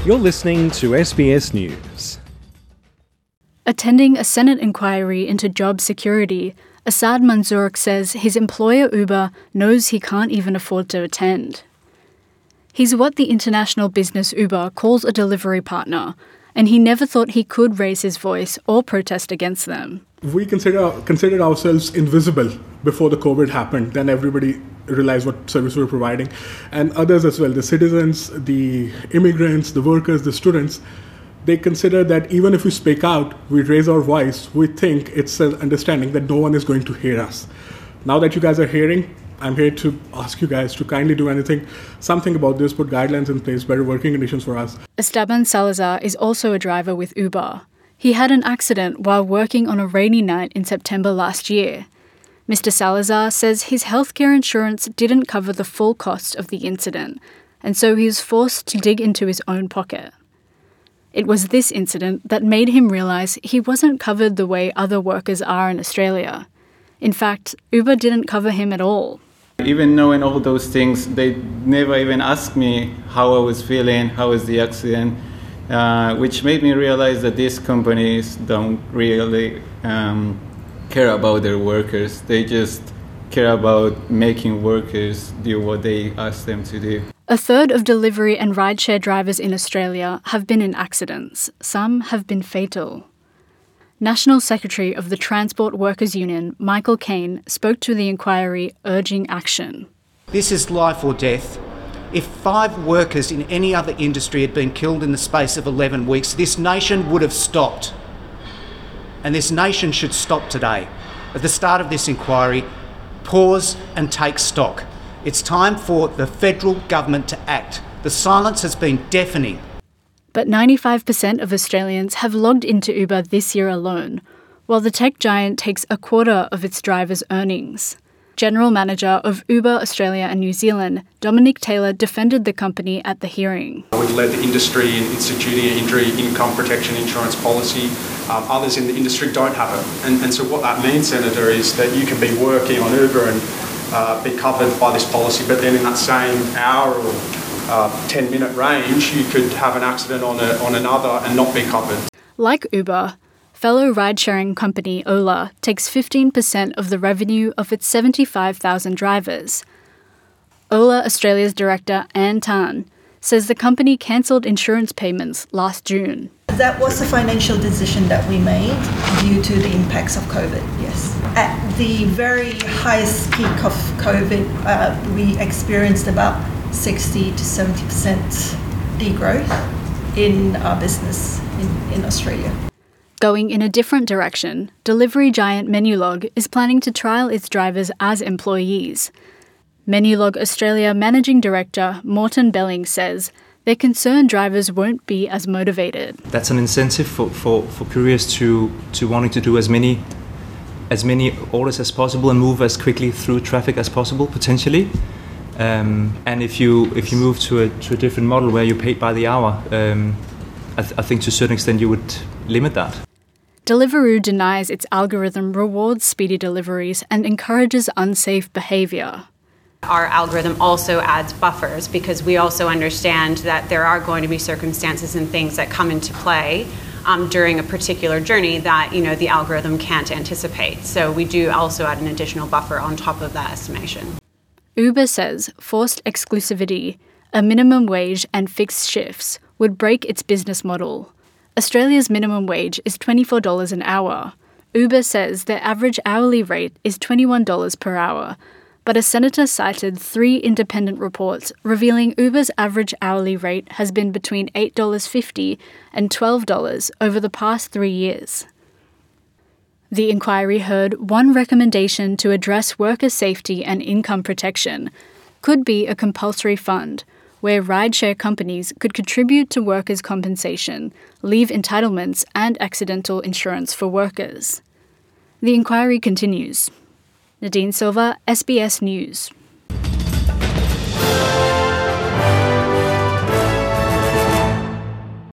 You're listening to SBS News. Attending a Senate inquiry into job security, Asad Manzoor says his employer Uber knows he can't even afford to attend. He's what the international business Uber calls a delivery partner, and he never thought he could raise his voice or protest against them. We considered ourselves invisible before the COVID happened. Then everybody realized what service we were providing, and others as well, the citizens, the immigrants, the workers, the students. They consider that even if we speak out, we raise our voice, we think it's an understanding that no one is going to hear us. Now that you guys are hearing, I'm here to ask you guys to kindly do something about this, put guidelines in place, better working conditions for us. Esteban Salazar is also a driver with Uber. He had an accident while working on a rainy night in September last year. Mr. Salazar says his healthcare insurance didn't cover the full cost of the incident, and so he was forced to dig into his own pocket. It was this incident that made him realise he wasn't covered the way other workers are in Australia. In fact, Uber didn't cover him at all. Even knowing all those things, they never even asked me how I was feeling, how was the accident, which made me realise that these companies don't really care about their workers. They just care about making workers do what they ask them to do. A third of delivery and rideshare drivers in Australia have been in accidents. Some have been fatal. National Secretary of the Transport Workers Union, Michael Caine, spoke to the inquiry urging action. This is life or death. If 5 workers in any other industry had been killed in the space of 11 weeks, this nation would have stopped. And this nation should stop today. At the start of this inquiry, pause and take stock. It's time for the federal government to act. The silence has been deafening. But 95% of Australians have logged into Uber this year alone, while the tech giant takes a quarter of its drivers' earnings. General Manager of Uber Australia and New Zealand, Dominic Taylor, defended the company at the hearing. We've led the industry in instituting an injury income protection insurance policy. Others in the industry don't have it. And so what that means, Senator, is that you can be working on Uber and be covered by this policy, but then in that same hour or 10-minute range, you could have an accident on another and not be covered. Like Uber, fellow ride-sharing company Ola takes 15% of the revenue of its 75,000 drivers. Ola Australia's director, Anne Tan, says the company cancelled insurance payments last June. That was a financial decision that we made due to the impacts of COVID, yes. At the very highest peak of COVID, we experienced about 60 to 70% degrowth in our business in Australia. Going in a different direction, delivery giant Menulog is planning to trial its drivers as employees. Menulog Australia Managing Director Morton Belling says they're concerned drivers won't be as motivated. That's an incentive for couriers to wanting to do as many orders as possible and move as quickly through traffic as possible, potentially. And if you move to a different model where you're paid by the hour, I think to a certain extent you would limit that. Deliveroo denies its algorithm rewards speedy deliveries and encourages unsafe behaviour. Our algorithm also adds buffers because we also understand that there are going to be circumstances and things that come into play during a particular journey that the algorithm can't anticipate. So we do also add an additional buffer on top of that estimation. Uber says forced exclusivity, a minimum wage and fixed shifts would break its business model. Australia's minimum wage is $24 an hour. Uber says their average hourly rate is $21 per hour, but a senator cited 3 independent reports revealing Uber's average hourly rate has been between $8.50 and $12 over the past 3 years. The inquiry heard one recommendation to address worker safety and income protection could be a compulsory fund where rideshare companies could contribute to workers' compensation, leave entitlements and accidental insurance for workers. The inquiry continues. Nadine Silva, SBS News.